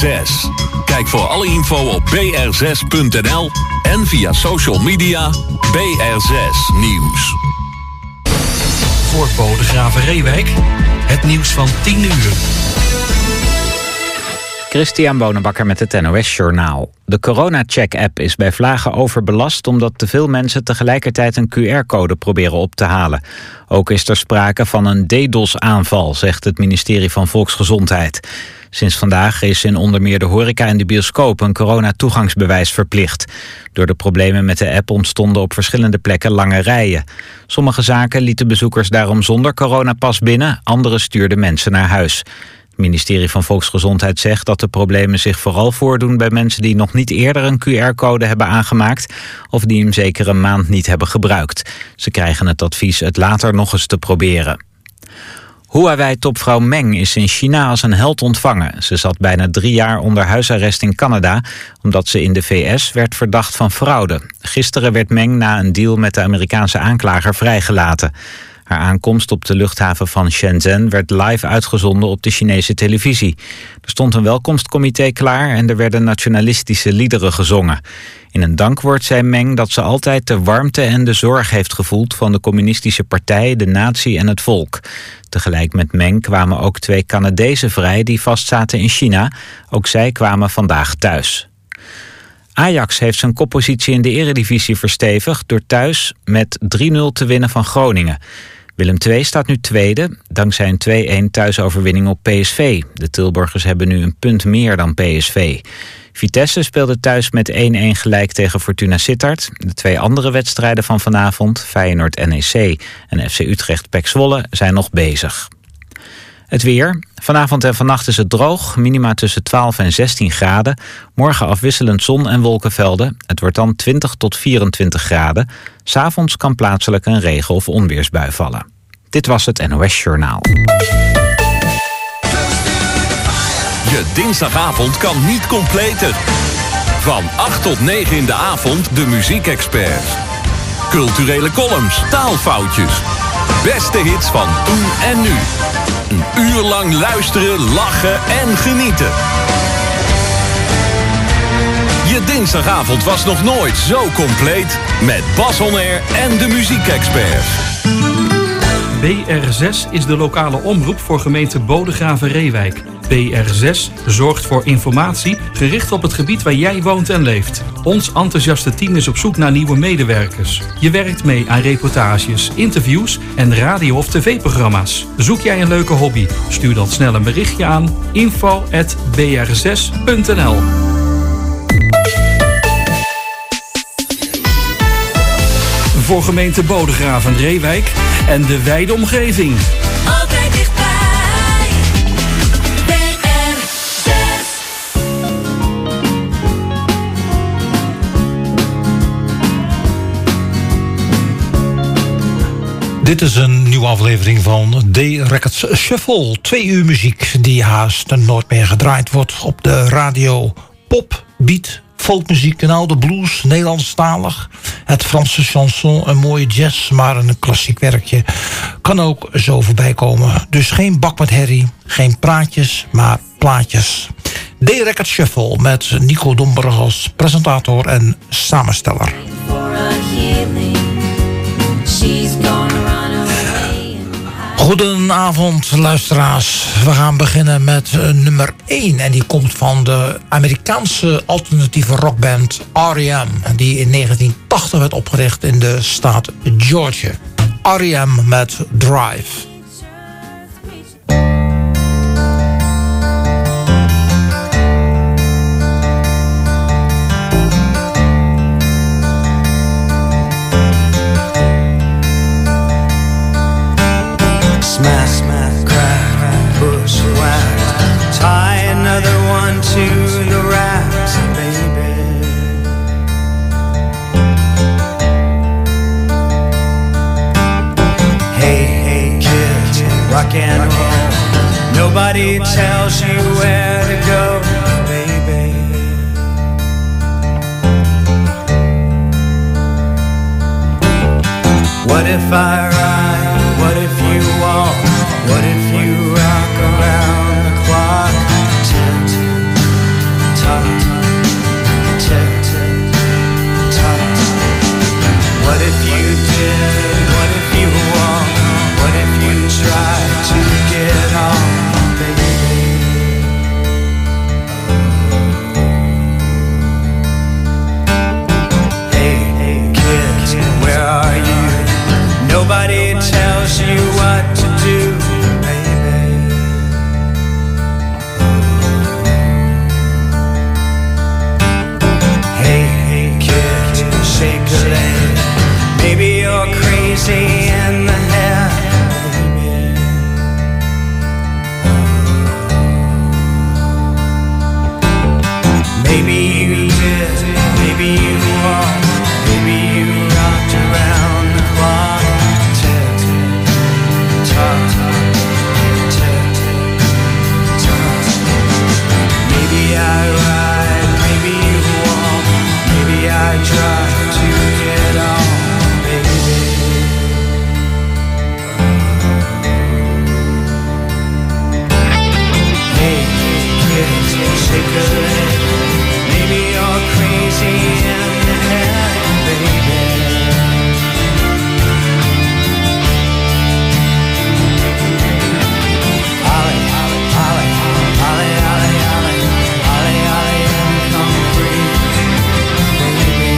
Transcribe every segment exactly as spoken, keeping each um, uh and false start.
zes. Kijk voor alle info op b r zes punt n l en via social media B R zes Nieuws. Voor Bodegraven Reewijk, het nieuws van tien uur. Christian Bonenbakker met het N O S-journaal. De corona-check-app is bij Vlagen overbelast omdat te veel mensen tegelijkertijd een Q R-code proberen op te halen. Ook is er sprake van een DDoS-aanval, zegt het ministerie van Volksgezondheid. Sinds vandaag is in onder meer de horeca en de bioscoop een coronatoegangsbewijs verplicht. Door de problemen met de app ontstonden op verschillende plekken lange rijen. Sommige zaken lieten bezoekers daarom zonder coronapas binnen, andere stuurden mensen naar huis. Het ministerie van Volksgezondheid zegt dat de problemen zich vooral voordoen bij mensen die nog niet eerder een Q R-code hebben aangemaakt of die hem zeker een maand niet hebben gebruikt. Ze krijgen het advies het later nog eens te proberen. Huawei-topvrouw Meng is in China als een held ontvangen. Ze zat bijna drie jaar onder huisarrest in Canada omdat ze in de V S werd verdacht van fraude. Gisteren werd Meng na een deal met de Amerikaanse aanklager vrijgelaten. Haar aankomst op de luchthaven van Shenzhen werd live uitgezonden op de Chinese televisie. Er stond een welkomstcomité klaar en er werden nationalistische liederen gezongen. In een dankwoord zei Meng dat ze altijd de warmte en de zorg heeft gevoeld van de communistische partij, de natie en het volk. Tegelijk met Meng kwamen ook twee Canadezen vrij die vastzaten in China. Ook zij kwamen vandaag thuis. Ajax heeft zijn koppositie in de eredivisie verstevigd door thuis met drie nul te winnen van Groningen. Willem twee staat nu tweede, dankzij een twee-een thuisoverwinning op P S V. De Tilburgers hebben nu een punt meer dan P S V. Vitesse speelde thuis met één-één gelijk tegen Fortuna Sittard. De twee andere wedstrijden van vanavond, Feyenoord N E C en F C Utrecht P E C Zwolle, zijn nog bezig. Het weer. Vanavond en vannacht is het droog. Minima tussen twaalf en zestien graden. Morgen afwisselend zon en wolkenvelden. Het wordt dan twintig tot vierentwintig graden. 'S Avonds kan plaatselijk een regen- of onweersbui vallen. Dit was het N O S-journaal. Je dinsdagavond kan niet completer. Van acht tot negen in de avond de muziekexperts. Culturele columns, taalfoutjes. Beste hits van toen en nu. Een uur lang luisteren, lachen en genieten. Je dinsdagavond was nog nooit zo compleet met Bas On Air en de muziekexperts. B R zes is de lokale omroep voor gemeente Bodegraven-Reewijk. B R zes zorgt voor informatie gericht op het gebied waar jij woont en leeft. Ons enthousiaste team is op zoek naar nieuwe medewerkers. Je werkt mee aan reportages, interviews en radio- of tv-programma's. Zoek jij een leuke hobby? Stuur dan snel een berichtje aan info at b r zes punt n l. Voor gemeente Bodegraven-Reewijk en de wijde omgeving. Altijd dichtbij. B R zes. Dit is een nieuwe aflevering van D-Records Shuffle. Twee uur muziek die haast nooit meer gedraaid wordt op de radio. Pop, beat, folkmuziek, een oude blues, Nederlandstalig. Het Franse chanson, een mooie jazz, maar een klassiek werkje kan ook zo voorbij komen. Dus geen bak met herrie, geen praatjes, maar plaatjes. D-Records Shuffle met Nico Domburg als presentator en samensteller. Goedenavond luisteraars. We gaan beginnen met uh, nummer één. En die komt van de Amerikaanse alternatieve rockband R E M. Die in negentien tachtig werd opgericht in de staat Georgia. R E M met Drive. Smash, smash, crack, bushwhacked. Tie another one to the racks, baby. Hey, hey, kid, rock and roll. Nobody tells you where to go, baby. What if I ride? What if you walk? What if you rock around the clock? Tilt, Maybe you did, maybe you walked, maybe you rocked around the clock. Tick, tock, tick, tock. Maybe I ride, maybe you walk, maybe I drive to get on, baby. Hey, kids, shake a leg. Maybe you're crazy in the head, baby. Ollie, Ollie, Ollie, Ollie, Ollie, Ollie, Ollie, Ollie, and come free, baby.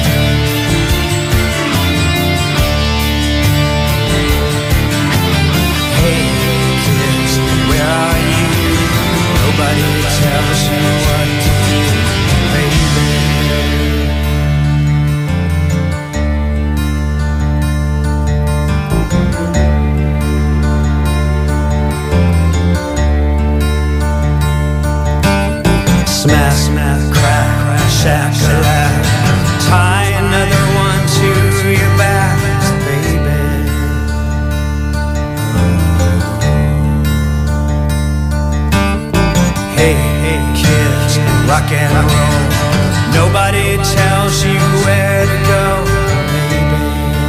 Hey, kids, where are you? Nobody tells you what to do, baby. Smash, smash, crack, shack-a-lack. Tie another one to your back, baby. Hey, hey, kids, rock and roll. Nobody tells you where to go, baby.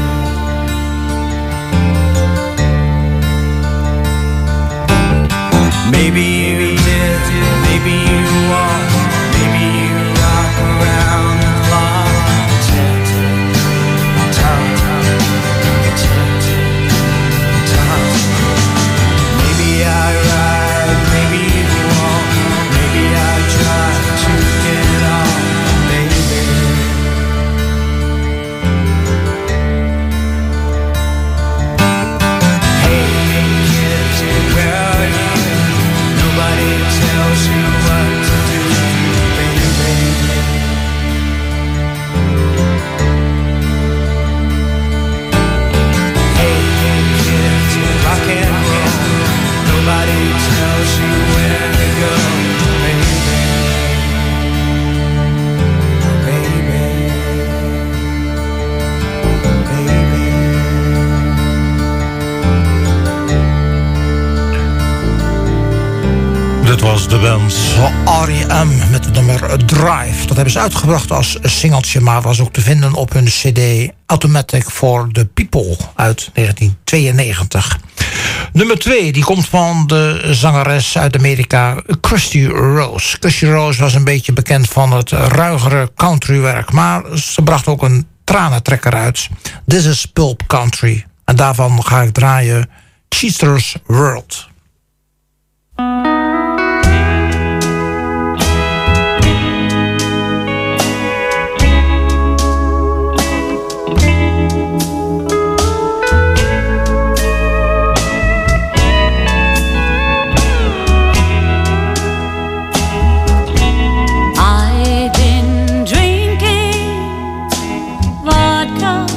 Maybe you did, maybe you walked, maybe you rock around the clock. Tick, tock, tick, tock. Maybe I ride, maybe you walk, maybe I try to get on, baby. Hey, hey, kids, where are you? Nobody tells you what to do, baby. Hey, hey, kids, rock and roll. Nobody tells you where to go, baby. Baby. Baby. Dit was de band R E M met het nummer Drive. Dat hebben ze uitgebracht als singeltje, maar was ook te vinden op hun cd Automatic for the People uit negentien tweeënnegentig. Nummer twee, die komt van de zangeres uit Amerika, Christy Rose. Christy Rose was een beetje bekend van het ruigere countrywerk, maar ze bracht ook een tranentrekker uit. This is Pulp Country. En daarvan ga ik draaien Chester's World. I've been drinking vodka,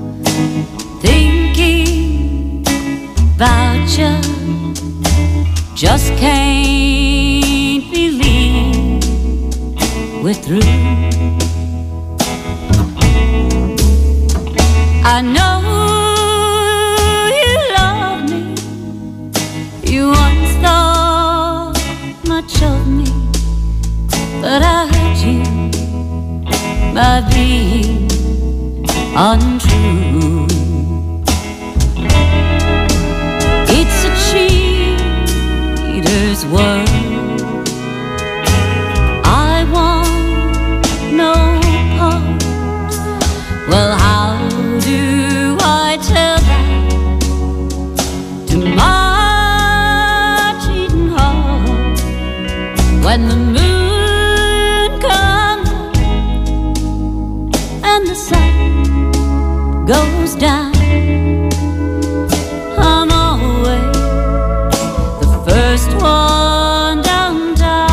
thinking about you. Just can't believe we're through. I know you love me. You once thought much of me, but I hurt you by being untrue. It's a cheater's world. I want no part. Well, how do I tell that to my cheating heart when the moon comes up and the sun goes down? I'm always the first one downtown.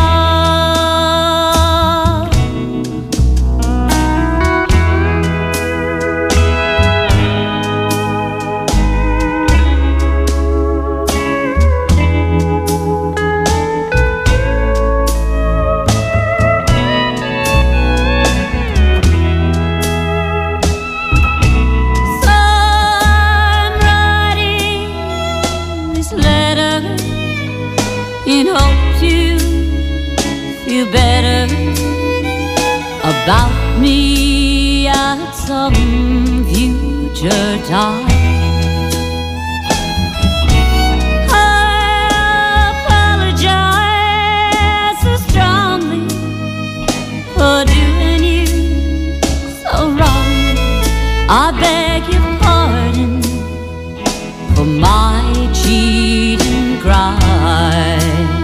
you better about me at some future time. I apologize so strongly for doing you so wrong. I beg your pardon for my cheating cry.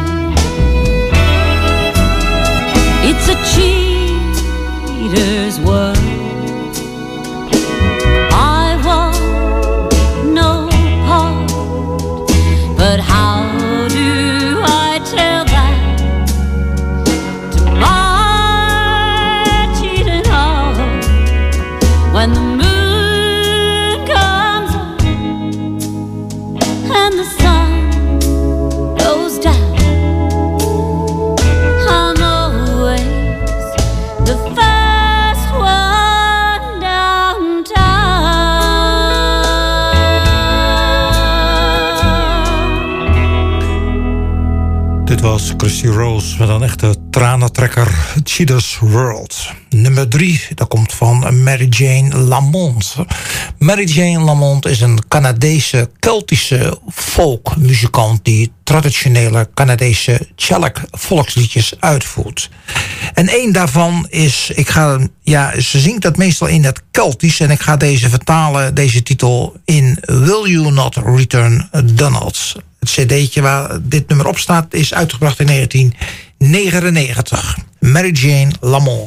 It's a cheater's world. I want no part, but how do I tell that to my cheating heart when the moon comes up and the sun goes down? I'm always the first one downtown. Dit was Christy Rose met een echte tranentrekker, Cheetah's World. Nummer drie, dat komt van Mary Jane Lamont. Mary Jane Lamont is een Canadese Keltische folkmuzikant die traditionele Canadese Tjallik volksliedjes uitvoert. En één daarvan is, ik ga, ja, ze zingt dat meestal in het Keltisch en ik ga deze vertalen, deze titel, in Will You Not Return Donald. Het cd'tje waar dit nummer op staat is uitgebracht in negentien negenennegentig. Mary Jane Lamont.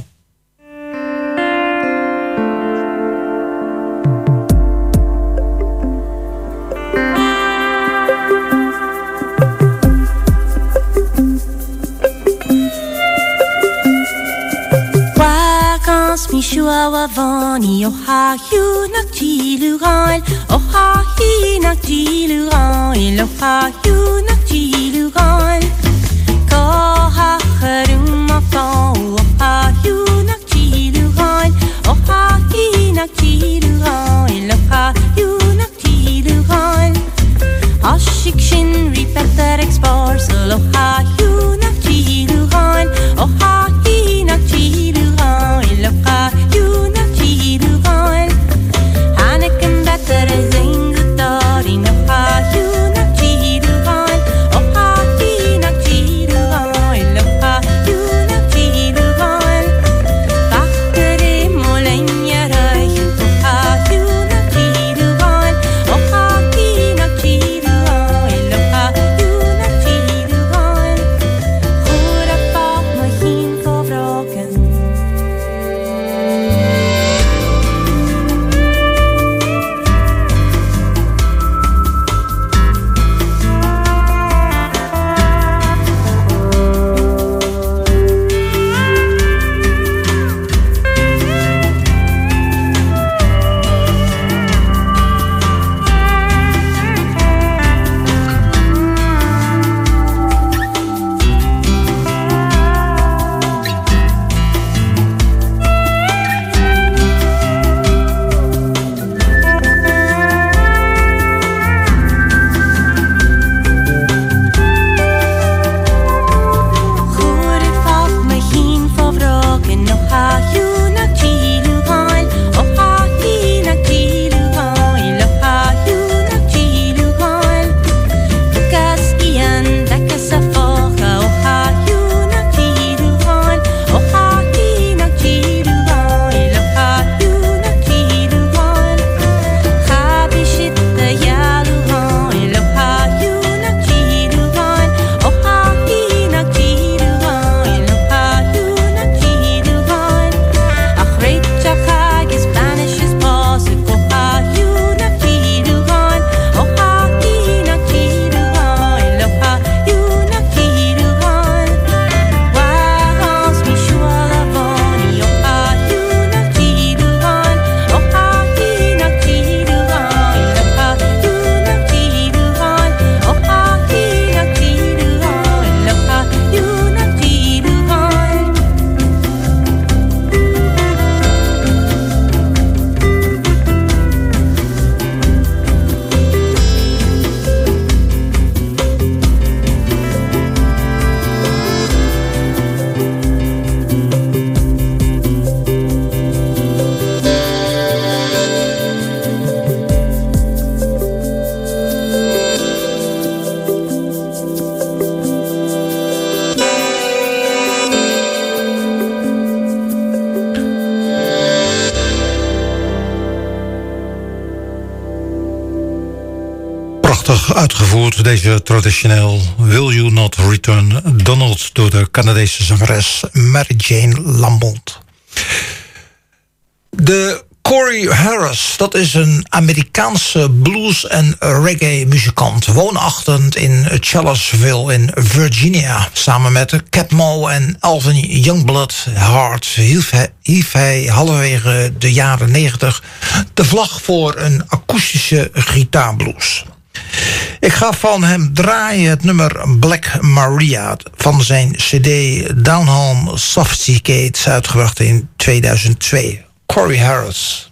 Mishua wavani ohayu naktilugail ohahi naktilugail ohayu naktilugail koha kharuma fa ohayu naktilugail ohahi naktilugail ohayu naktilugail ashik shin repetter exparsel ohayu naktilugail ohahi naktilugail loka you naktilugail Anakin better zing the daddy no ha you naktilugail oh ha he naktilugail uitgevoerd, deze traditioneel Will You Not Return Donald door de Canadese zangeres Mary Jane Lamont. De Corey Harris, dat is een Amerikaanse blues- en reggae-muzikant, woonachtig in Charlottesville in Virginia. Samen met Cap Mo en Alvin Youngblood Hart hief hij, hief hij halverwege de jaren negentig de vlag voor een akoestische gitaarblues. Ik ga van hem draaien het nummer Black Maria van zijn cd Down Home Sophisticates, uitgebracht in tweeduizend twee. Corey Harris.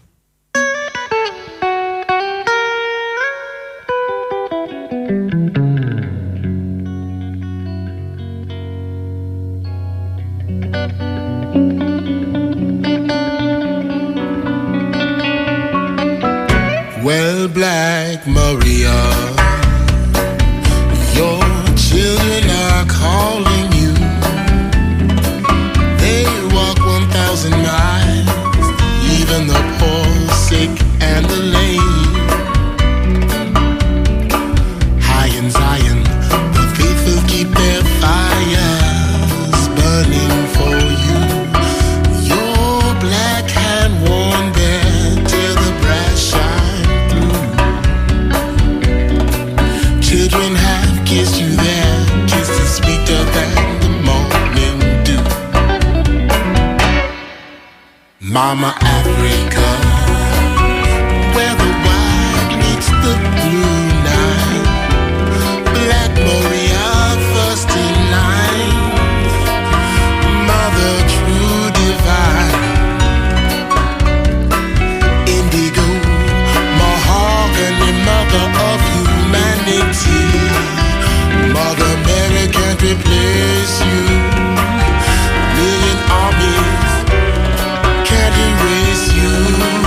Well, Black Maria, your children are calling you. They walk one thousand miles, even the poor, sick, and the lame. High in Zion, the faithful keep their fires burning for you. Your black hand worn there till the brass shine through. Children have kissed you there, kisses sweeter than the morning dew. Mama Africa, where the white meets the blue night. Black Maria, first in line. Mother true divine. Indigo, mahogany, mother of humanity. Mother Mary can't replace you. Million armies can't erase you.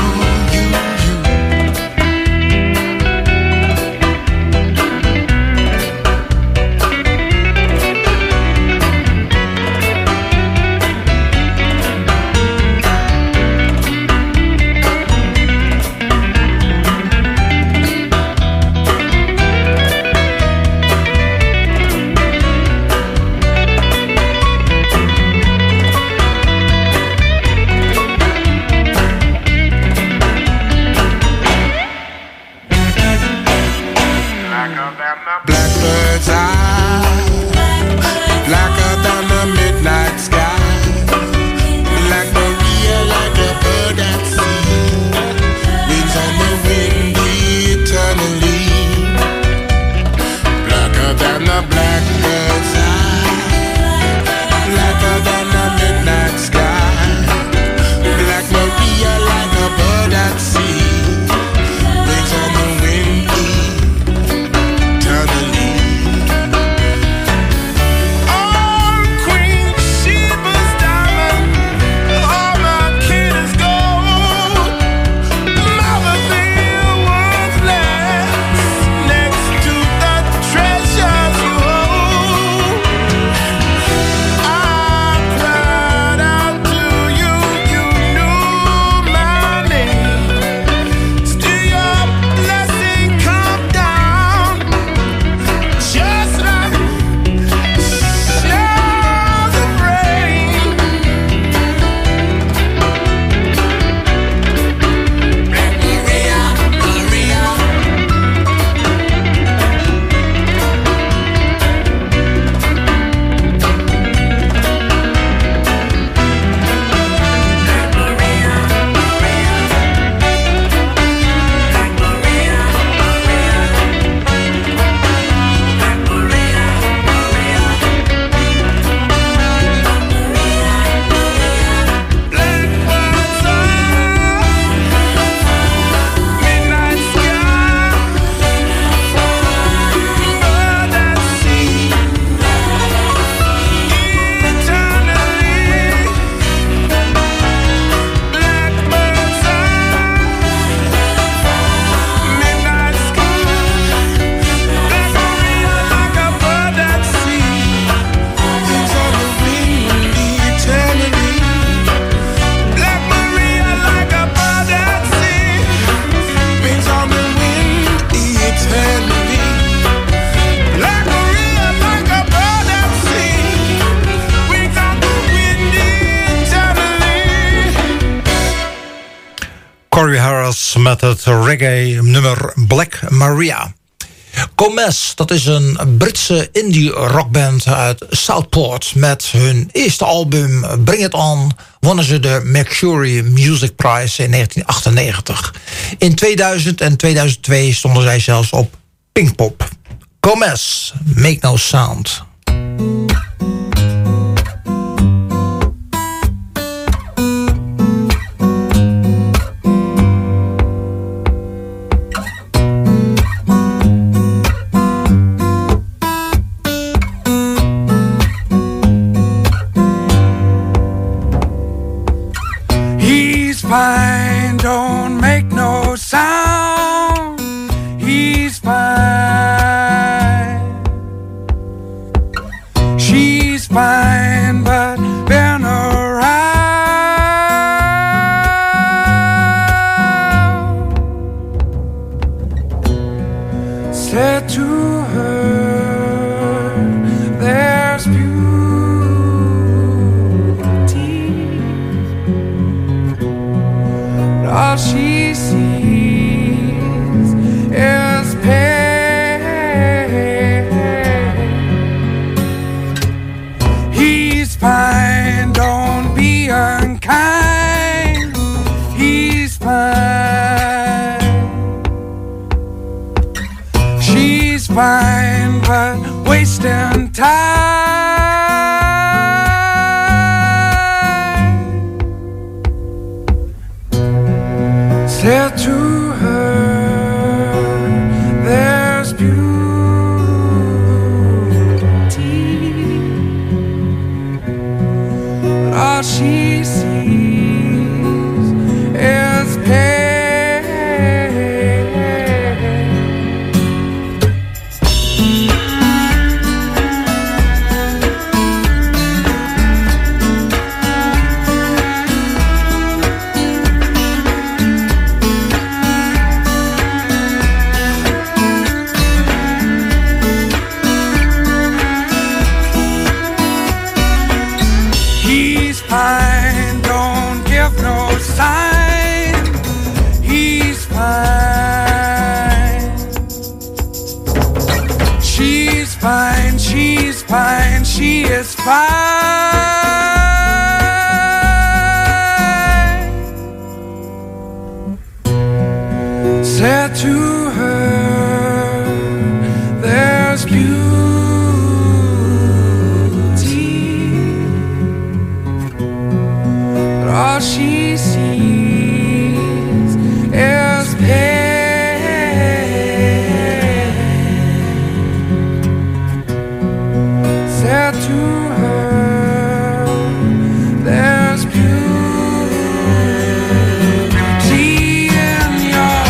Corey Harris met het reggae-nummer Black Maria. Gomez, dat is een Britse indie rockband uit Southport. Met hun eerste album Bring It On wonnen ze de Mercury Music Prize in negentien achtennegentig. In tweeduizend en tweeduizend twee stonden zij zelfs op Pinkpop. Gomez, Make No Sound. Fine, don't make no sound. He's fine. She's fine, but been around. Said to her, there's beauty. All she sees is pain. He's fine, don't be unkind. He's fine. She's fine, but wasting time. Said to her, there's beauty, but all she sees is pain. Fine, don't give no sign. He's fine. She's fine, she's fine, she is fine. Said to her, there's beauty. All she sees is pain. Said to her, there's beauty in your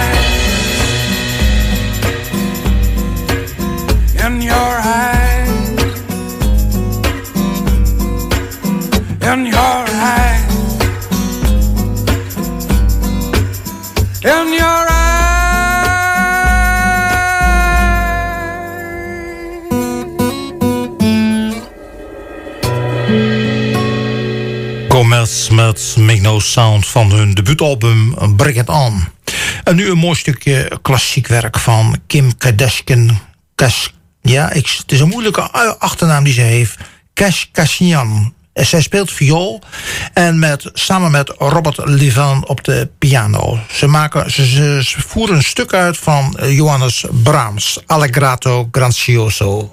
eyes, in your eyes, in your eyes. In your eyes. Gomez met Make No Sound van hun debuutalbum Bring It On. En nu een mooi stukje klassiek werk van Kim Kardashian. Kash, ja, ik, het is een moeilijke achternaam die ze heeft. Kashkashian. Zij speelt viool en met, samen met Robert Levan op de piano. Ze, maken, ze, ze, ze voeren een stuk uit van Johannes Brahms, Allegretto Grazioso.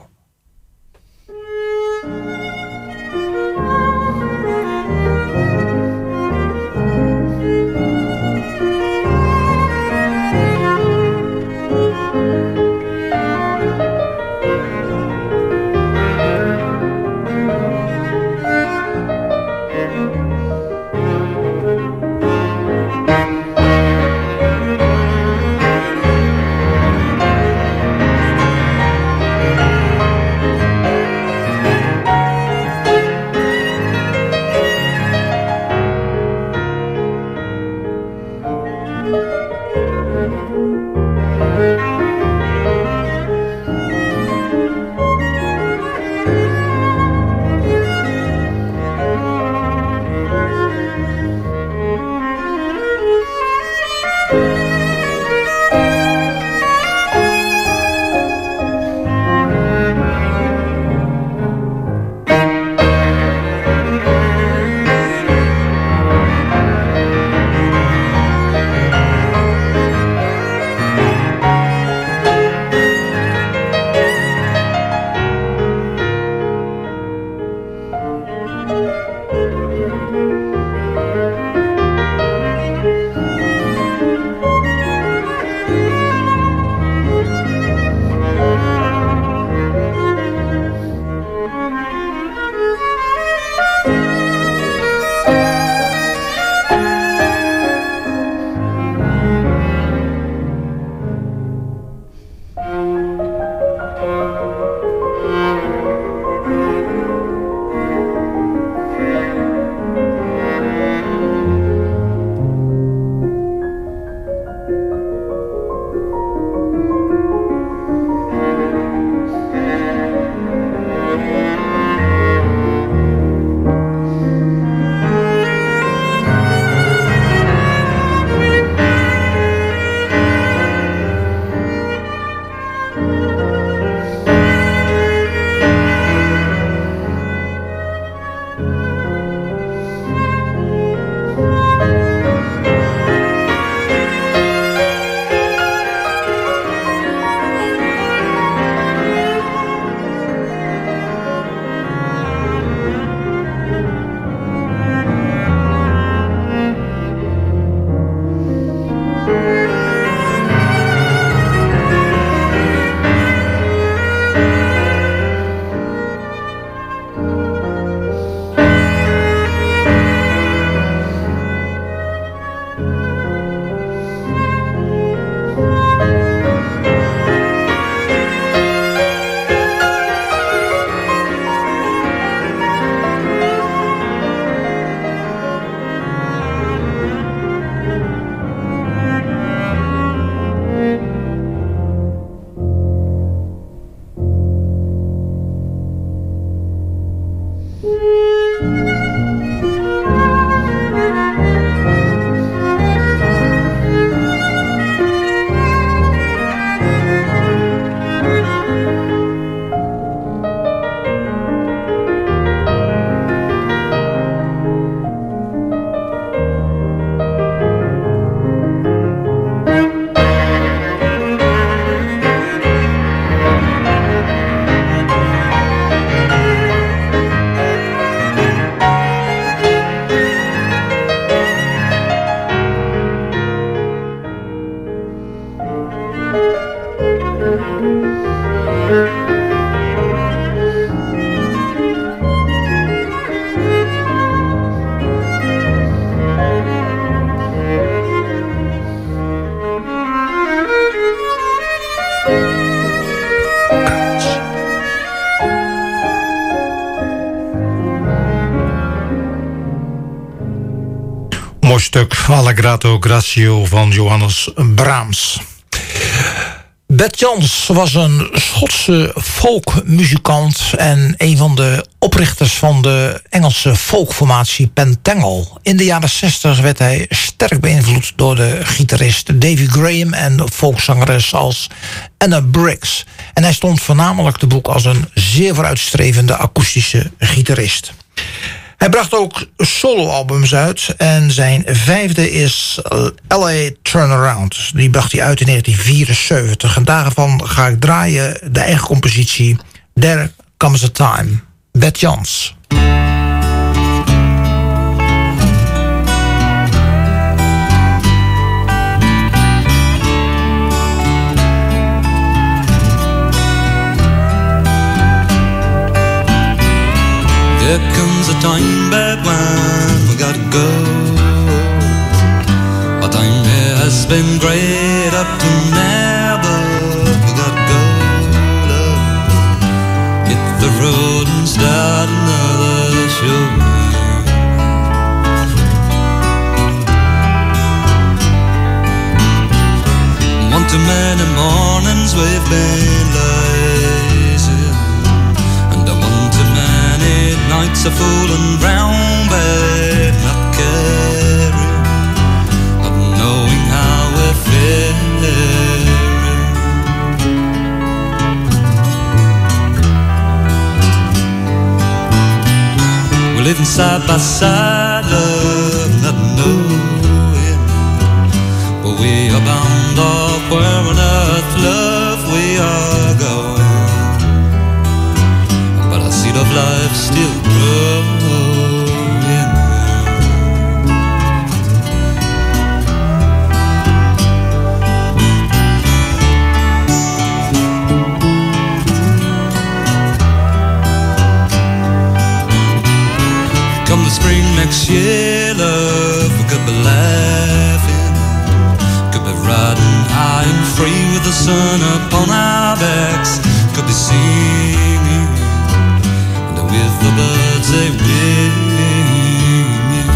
Mooi stuk, Allegrato Grazio van Johannes Brahms. Bert Jans was een Schotse folkmuzikant en een van de oprichters van de Engelse folkformatie Pentangle. In de jaren zestig werd hij sterk beïnvloed door de gitarist Davy Graham en folkzangeres als Anna Briggs. En hij stond voornamelijk te boek als een zeer vooruitstrevende akoestische gitarist. Hij bracht ook soloalbums uit en zijn vijfde is L A Turnaround. Die bracht hij uit in negentien vierenzeventig. En daarvan ga ik draaien de eigen compositie There Comes a Time. Bert Jans. There comes a time back when we gotta go. A time that has been great up to now, but we gotta go, love. Hit the road and start another show. One too many mornings we've been lazy, and I want too many nights are fooling round, but not caring, not knowing how we're faring. We're living side by side, love, not knowing, but we are bound off where on earth, love, we are going. Seed of life still growing. Come the spring next year, love, we could be laughing, could be riding high and free with the sun upon our backs, could be singing with the birds they wing.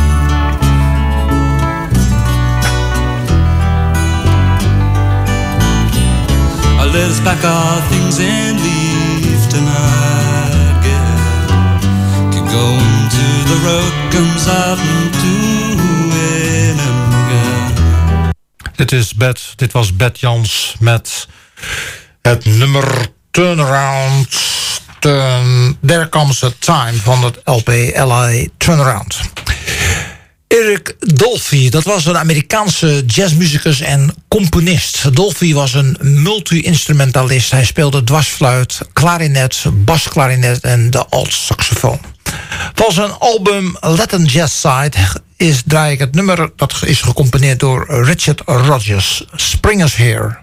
I let us pack our things and leave tonight, girl. Keep going to the road comes out and doing it, girl. Dit is Bert, dit was Bert Jans met het nummer Turnaround. Turn, There Comes a Time van het L P L A Turnaround. Eric Dolphy, dat was een Amerikaanse jazzmuzikus en componist. Dolphy was een multi-instrumentalist. Hij speelde dwarsfluit, klarinet, basklarinet en de alt-saxofoon. Van zijn album Latin Jazz Side is, draai ik het nummer dat is gecomponeerd door Richard Rodgers. Spring is Here.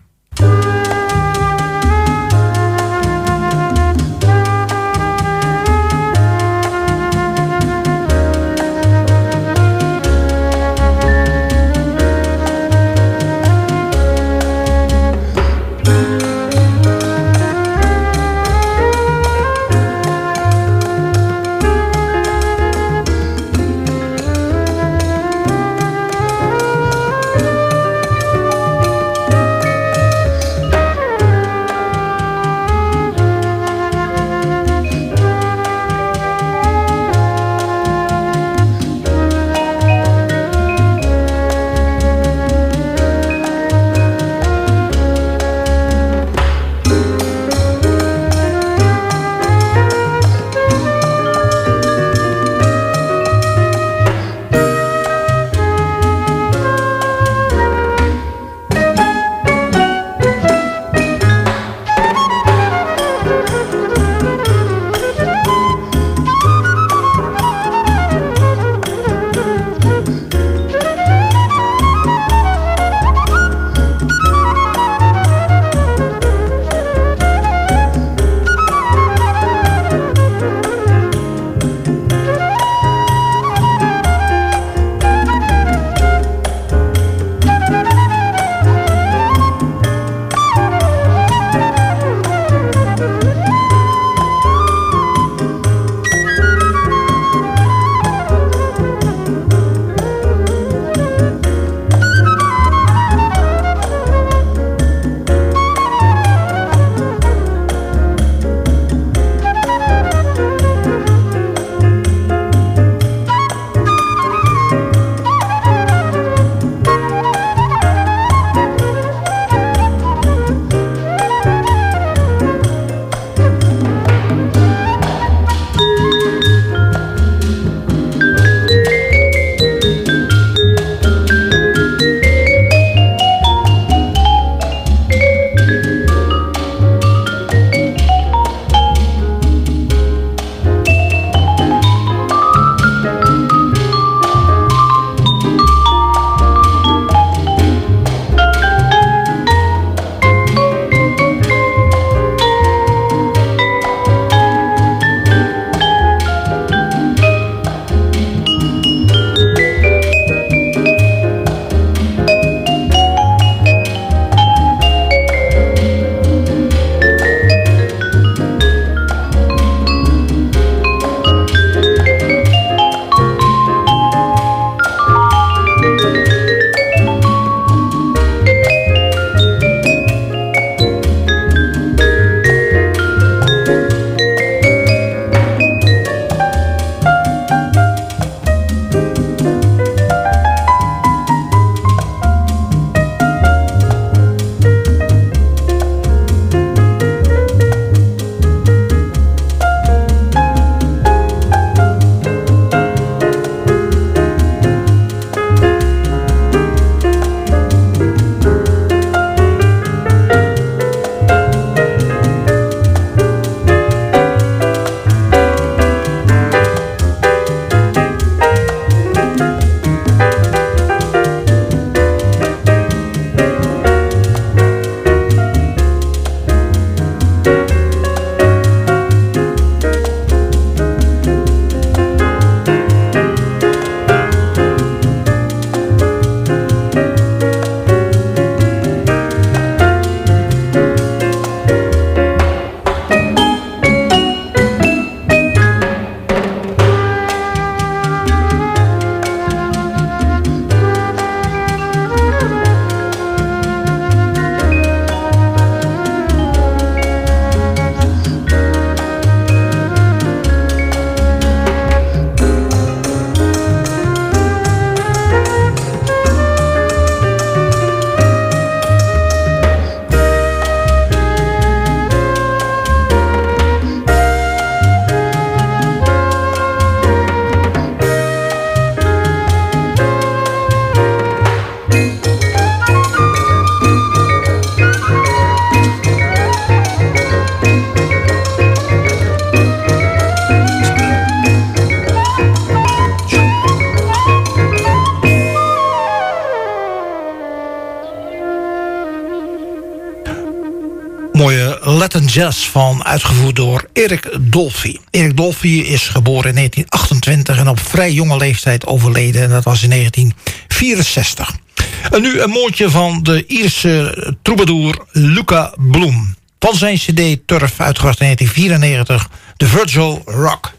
Latin Jazz van, uitgevoerd door Eric Dolphy. Eric Dolphy is geboren in negentien achtentwintig en op vrij jonge leeftijd overleden. En dat was in negentien vierenzestig. En nu een mooitje van de Ierse troubadour Luca Bloom. Van zijn cd Turf, uitgebracht in negentien vierennegentig, The Virgil Rock.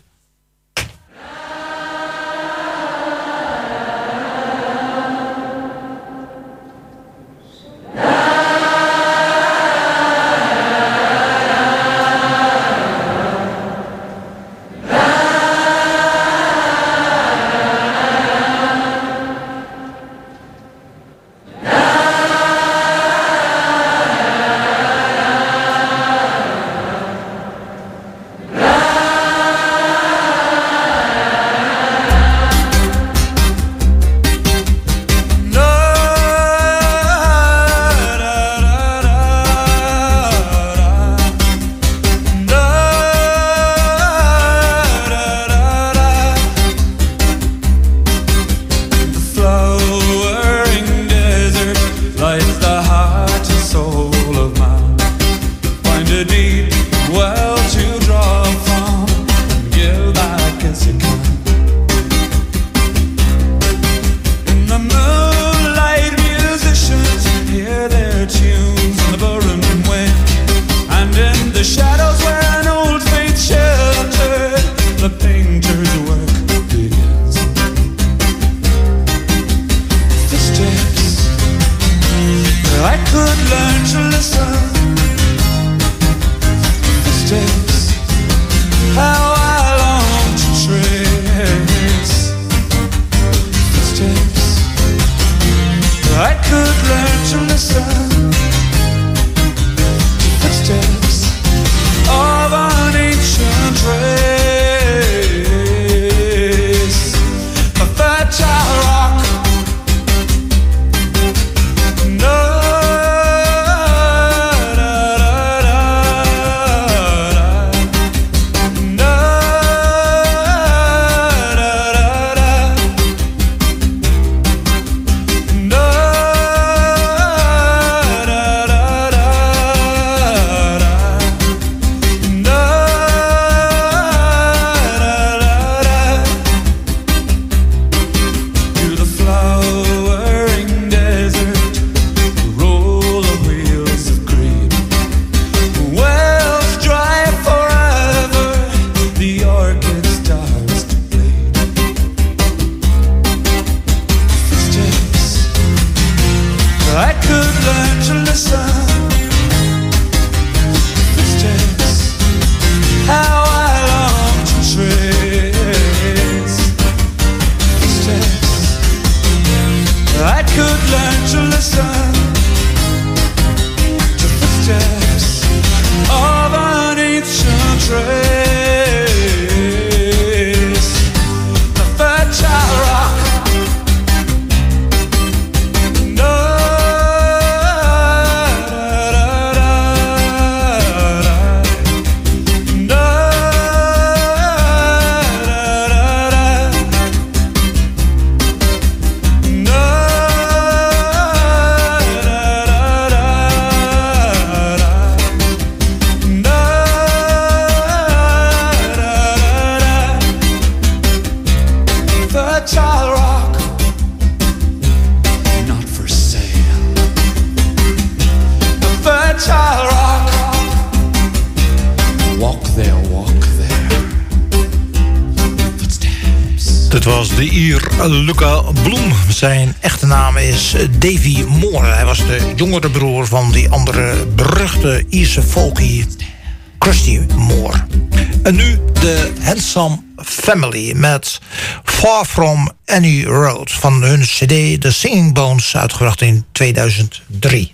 Het was de Ier Luca Bloom. Zijn echte naam is Davy Moore. Hij was de jongere broer van die andere beruchte Ierse folkie Christy Moore. En nu de Handsome Family met Far From Any Road van hun cd The Singing Bones, uitgebracht in tweeduizend drie.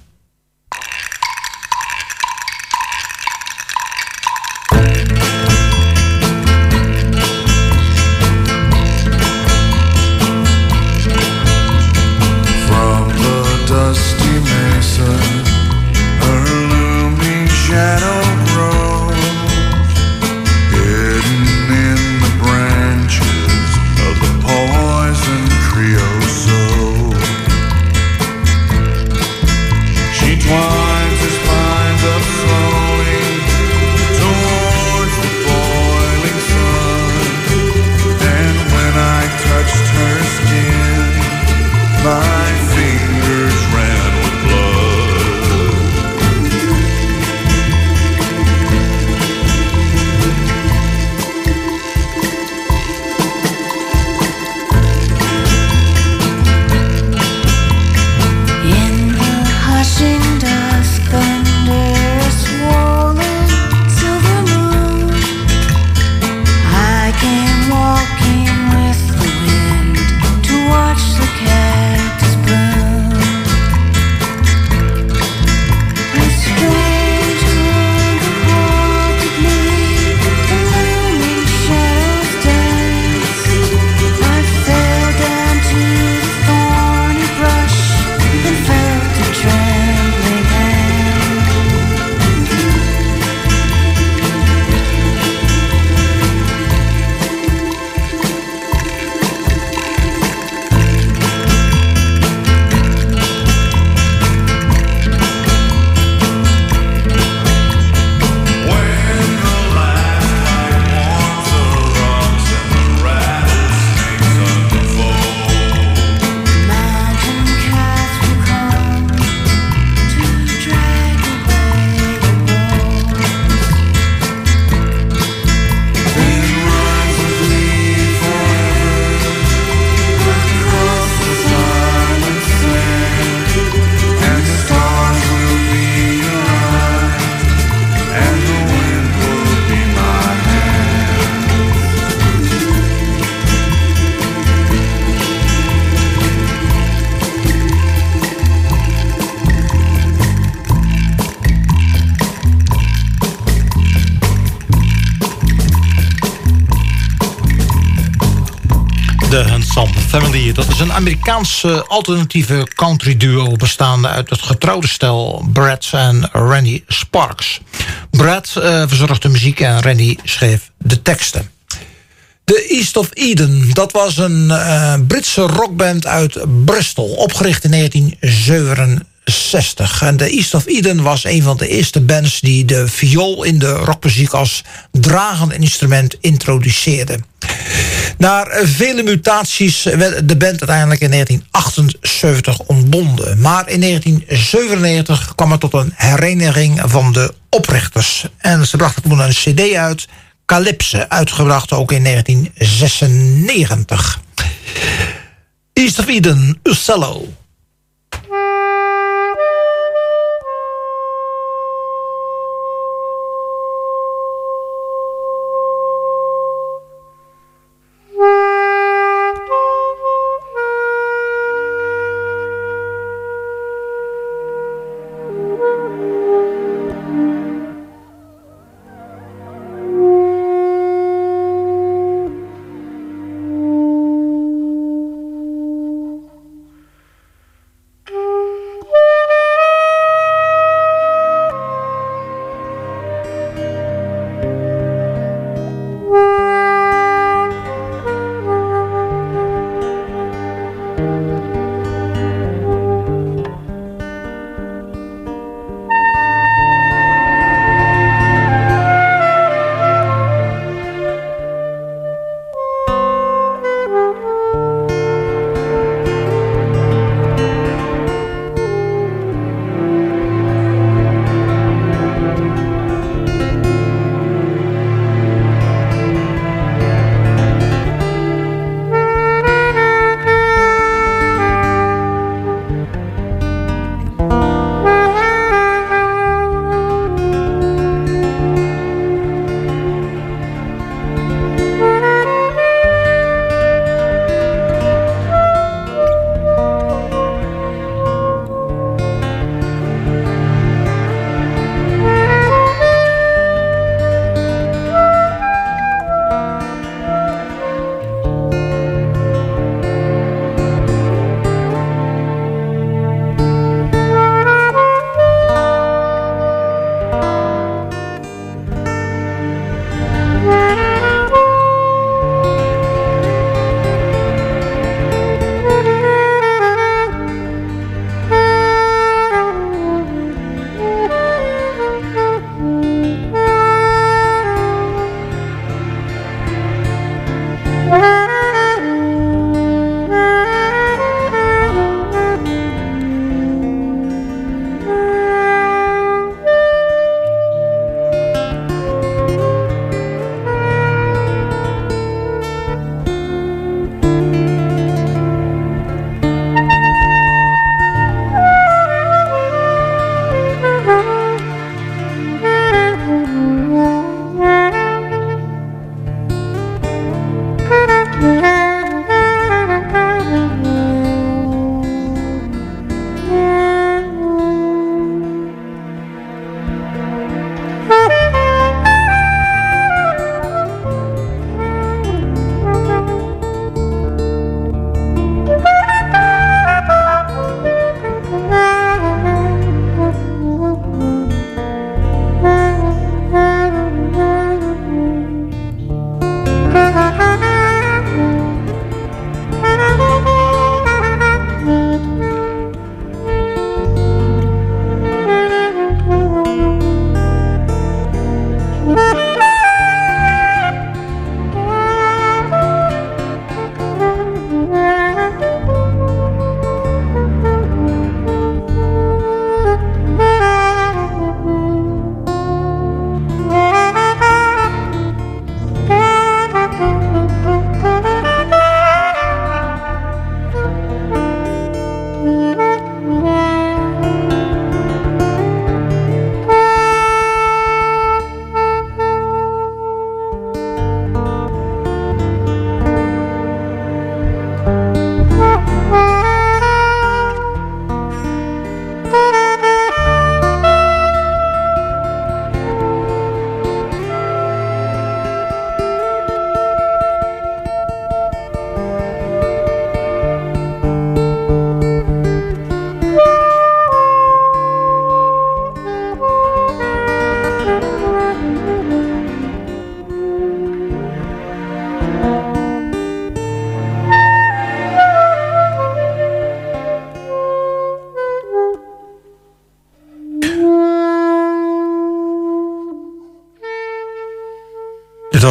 Dusty mesa, her looming shadow grows, hidden in the branches of the poison creosote. de Ensemble Family. Dat is een Amerikaanse alternatieve country duo bestaande uit het getrouwde stel Brad en Randy Sparks. Brad uh, verzorgde de muziek en Randy schreef de teksten. The East of Eden, dat was een uh, Britse rockband uit Bristol, opgericht in negentien zevenenzestig. En The East of Eden was een van de eerste bands die de viool in de rockmuziek als dragend instrument introduceerde. Na vele mutaties werd de band uiteindelijk in negentien achtenzeventig ontbonden. Maar in negentien zevenennegentig kwam het tot een hereniging van de oprichters. En ze brachten toen een cd uit, Calypse, uitgebracht ook in negentien zesennegentig. East of Eden, Ucello.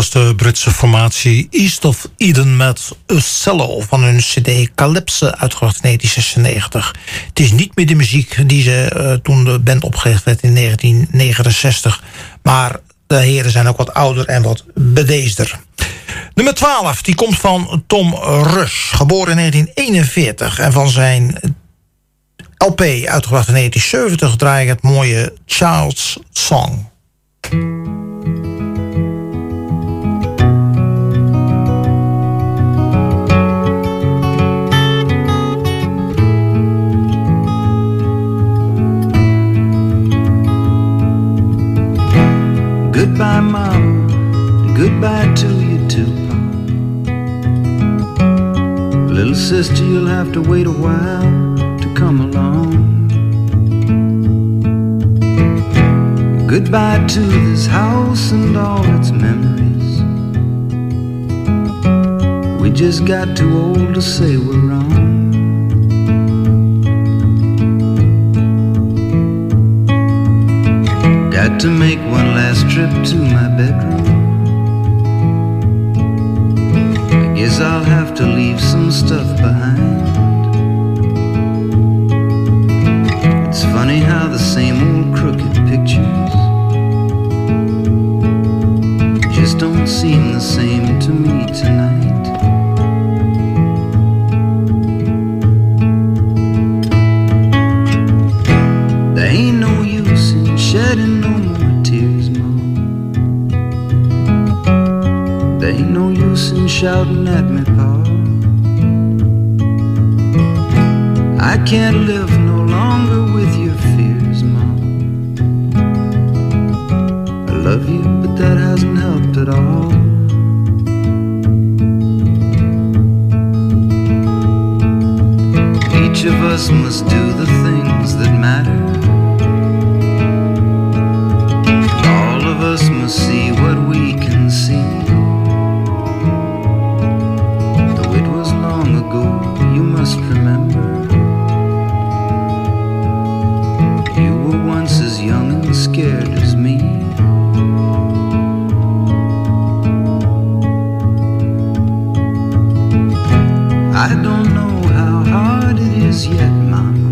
was de Britse formatie East of Eden met Cello van hun cd Calypse, uitgebracht in negentien zesennegentig. Het is niet meer de muziek die ze uh, toen de band opgericht werd in negentien negenenzestig. Maar de heren zijn ook wat ouder en wat bedeesder. Nummer twaalf, die komt van Tom Rush, geboren in negentien eenenveertig. En van zijn L P, uitgebracht in negentien zeventig, draai ik het mooie Child's Song. Goodbye, Mom. Goodbye to you too, Pa. Little sister, you'll have to wait a while to come along. Goodbye to this house and all its memories. We just got too old to say we're wrong. Got to make one last trip to my bedroom. I guess I'll have to leave some stuff behind. It's funny how the same old crooked pictures just don't seem the same to me tonight. There ain't no use in shedding no more tears, Mom. There ain't no use in shouting at me, Pa. I can't live no longer with your fears, Mom. I love you, but that hasn't helped at all. Each of us must do the things that matter. All of us must see what we can see. Though it was long ago, you must remember. You were once as young and scared as me. I don't know how hard it is yet, Mama,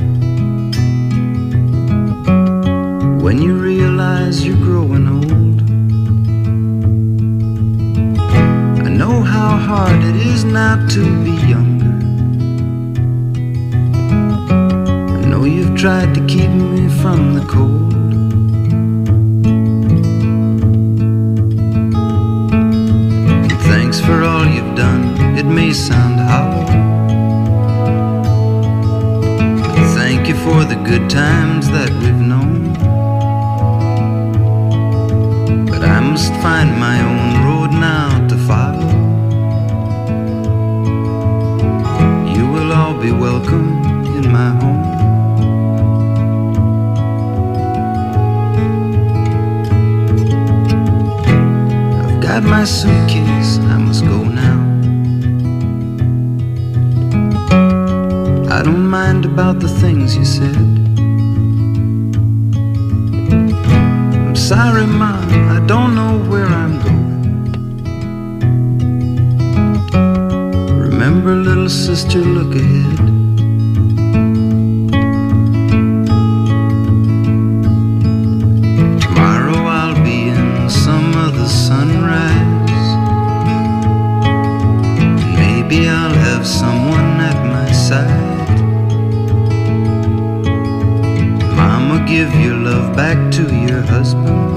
when you realize you're growing old. I know how hard it is now to be younger. I know you've tried to keep me from the cold. And thanks for all you've done. It may sound hollow, but thank you for the good times that we've known. But I must find my own road now to follow. You will all be welcome in my home. I've got my suitcase, I must go now. I don't mind about the things you said. I'm sorry, Mom, I don't know where I'm going. Remember, little sister, look ahead. Tomorrow I'll be in some other sunrise. Maybe I'll have someone at my side. Mama, give your love back to your husband.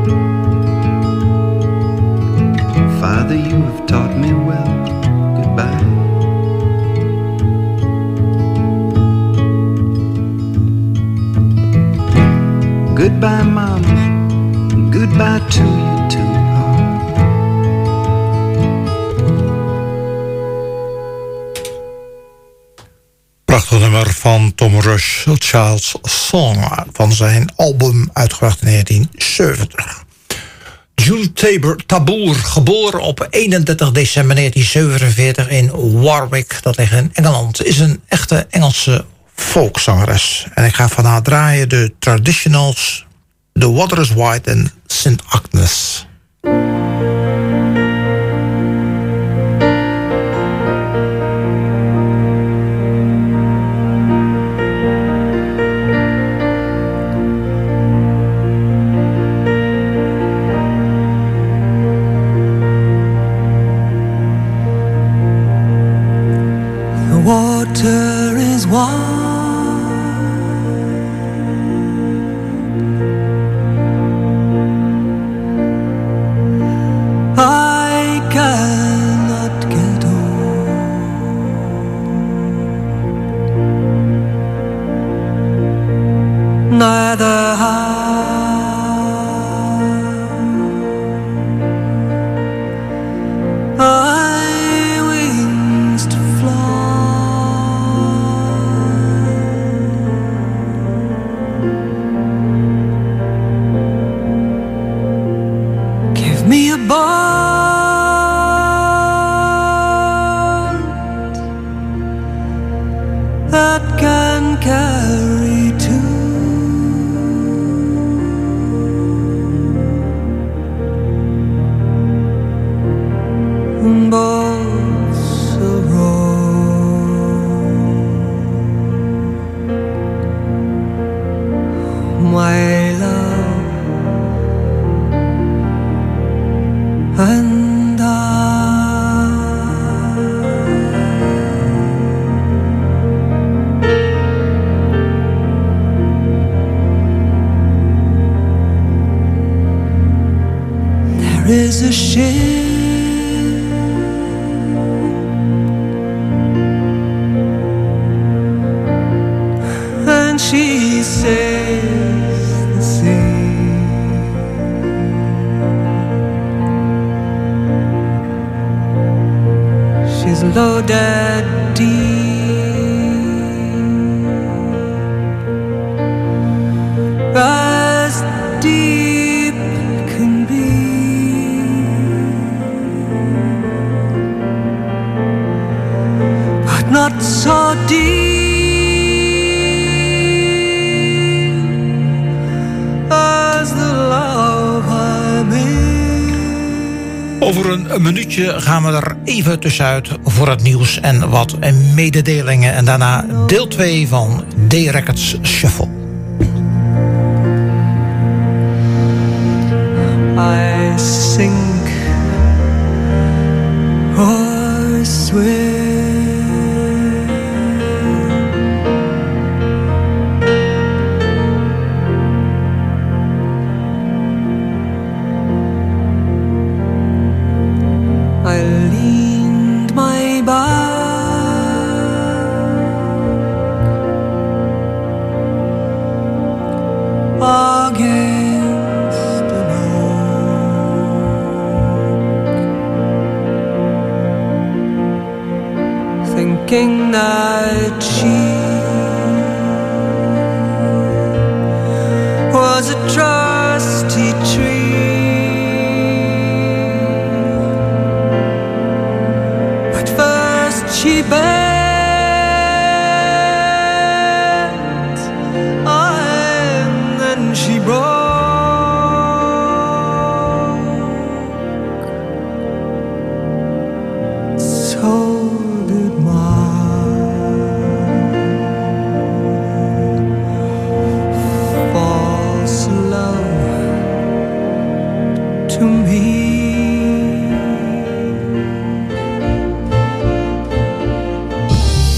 Father, you have taught me well. Goodbye. Goodbye, Mama. Goodbye to you too, Pa. Prachtig nummer van Tom Rush, Child's Song, van zijn album uitgebracht in negentien zeventig. June Tabor, Tabor, geboren op eenendertig december negentien zevenenveertig in Warwick, dat ligt in Engeland, is een echte Engelse folkzangeres. En ik ga van haar draaien de Traditionals, The Water is White en Saint Agnes. Water is wide. I cannot get on. Neither have I wings to me a bond that can carry two. Boats a row. My love and I. There is a ship and she sails the sea. She's loaded deep, as deep can be, but not so deep as the love I'm in. Over een minuutje gaan we er even tussenuit voor het nieuws en wat mededelingen. En daarna deel twee van D-Records Shuffle. I sink or swim. I leaned my back against an oak, thinking that she was a drug.